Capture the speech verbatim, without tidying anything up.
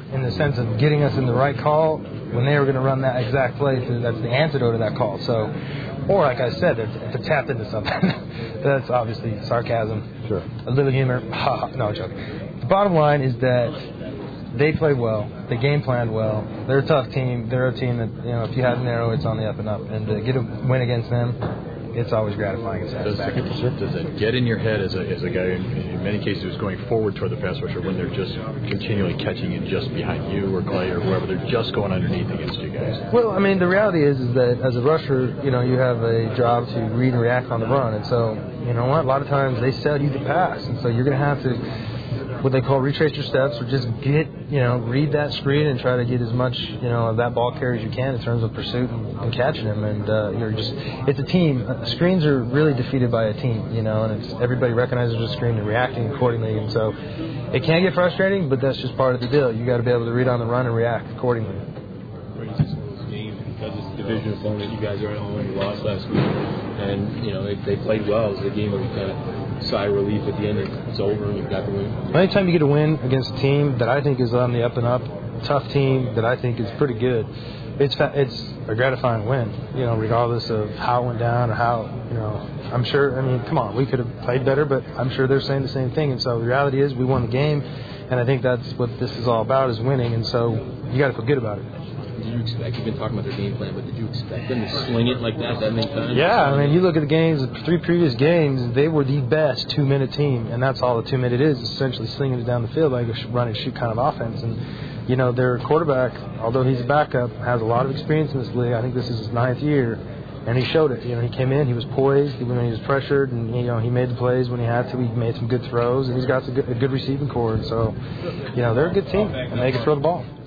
in the sense of getting us in the right call when they were going to run that exact play. That's the antidote to that call. So, or like I said, to, to tap into something. That's obviously sarcasm. Sure. A little humor. No, I'm joking. The bottom line is that they played well. They game planned well. They're a tough team. They're a team that, you know, if you have an arrow, it's on the up and up. And to get a win against them, it's always gratifying and satisfying. Does, does it get in your head as a, as a guy, in, in many cases, who's going forward toward the pass rusher when they're just continually catching in just behind you or Clay or whoever, they're just going underneath against you guys? Well, I mean, the reality is is that as a rusher, you know, you have a job to read and react on the run. And so, you know what, a lot of times they sell you the pass. And so you're going to have to, what they call retrace your steps, or just get, you know, read that screen and try to get as much, you know, of that ball carry as you can in terms of pursuit and, and catching them. And uh, you're just, it's a team. Uh, screens are really defeated by a team, you know, and it's everybody recognizes the screen and reacting accordingly. And so it can get frustrating, but that's just part of the deal. You got to be able to read on the run and react accordingly. Because it's a division opponent, you guys are at home. You lost last week, and you know they, they played well. It was a game where we kind of sigh of relief at the end. It's over, and you've got the win. Anytime you get a win against a team that I think is on the up and up, tough team that I think is pretty good, it's it's a gratifying win. You know, regardless of how it went down or how, you know, I'm sure. I mean, come on, we could have played better, but I'm sure they're saying the same thing. And so the reality is, we won the game, and I think that's what this is all about, is winning. And so you got to feel good about it. Did you expect, you've been talking about their game plan, but did you expect them to sling it like that that many times? Yeah, I mean, you look at the games, the three previous games, they were the best two-minute team, and that's all the two-minute is, essentially slinging it down the field like a run-and-shoot kind of offense. And, you know, their quarterback, although he's a backup, has a lot of experience in this league. I think this is his ninth year, and he showed it. You know, he came in, he was poised, when he was pressured, and, you know, he made the plays when he had to. He made some good throws, and he's got a good, a good receiving core. And so, you know, they're a good team, and they can throw the ball.